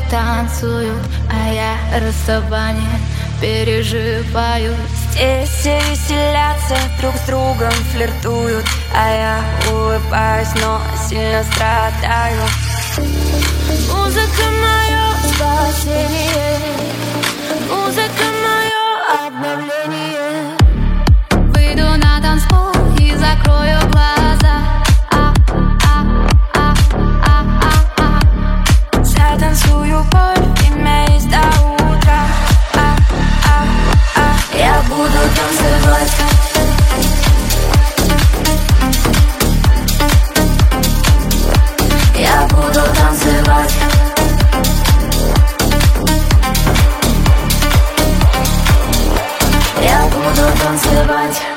танцуют, а я расставание переживаю. Здесь все веселятся, друг с другом флиртуют, а я улыбаюсь, но сильно страдаю. Музыка мое спасение, музыка мое обновление. Выйду на танцпол и закрою глаза. Затанцую боль, время есть до утра. Я буду танцевать. Я буду танцевать. Я буду танцевать.